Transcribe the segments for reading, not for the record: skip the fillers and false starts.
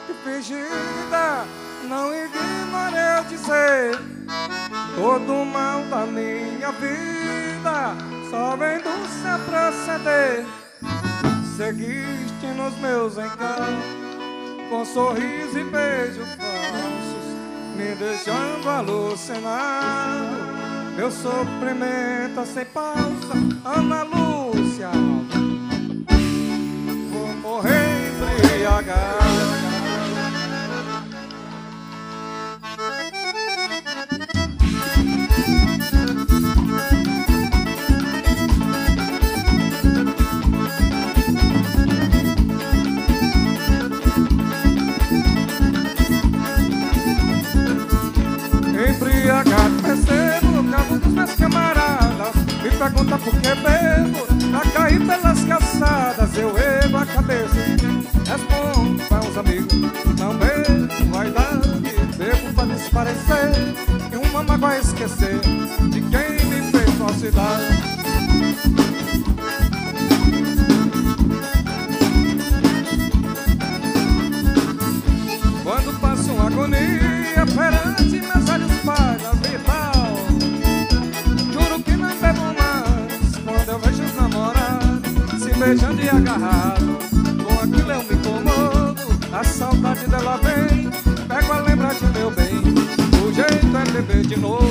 que fingida, não ignore eu dizer. Todo mal da minha vida só vem do seu proceder. Seguiste nos meus encantos, com sorriso e beijo falsos, me deixando alucinado. Meu sofrimento sem pausa, Ana Lúcia, vou morrer embriagado. Embriagado recebo o cabo dos meus camaradas, me pergunta por que bebo, pra cair pelas calçadas. Eu ergo a cabeça, respondo para uns amigos: não bebo vaidade, bebo pra desaparecer, e uma mágoa esquecer de quem me fez falsidade. Quando passo uma agonia perante meus olhos pais da vital, juro que não bebo mais. Quando eu vejo os namorados se beijando e agarrado, com aquilo eu me incomodo. A saudade dela vem, pego a lembrança, meu bem, o jeito é beber de novo.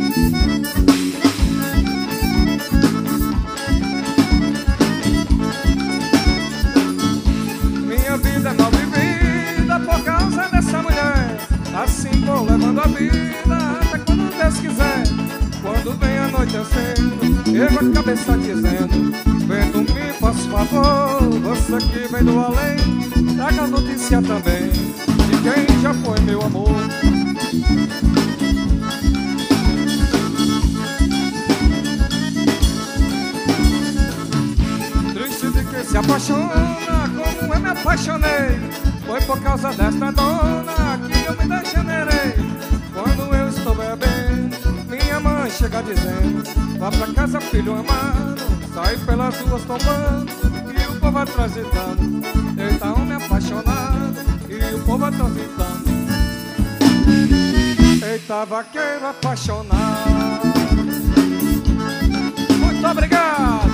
Minha vida é mal vivida por causa dessa mulher. Assim vou levando a vida até quando Deus quiser. Quando vem anoitecendo, ergo a cabeça dizendo: vento-me, faça favor, você que vem do além, traga a notícia também de quem já foi meu amor. Triste de quem se apaixona como eu me apaixonei, foi por causa desta dona que eu me degenerei. Quando eu estou bebendo, minha mãe chega dizendo: vá pra casa, filho amado, sai pelas ruas tombando, e o povo atrás gritando: eita, homem apaixonado, e o povo atrás gritando: eita, vaqueiro apaixonado. Muito obrigado.